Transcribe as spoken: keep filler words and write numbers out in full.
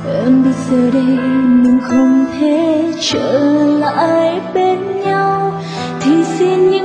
em biết giờ đây mình không thể trở lại bên nhau, thì xin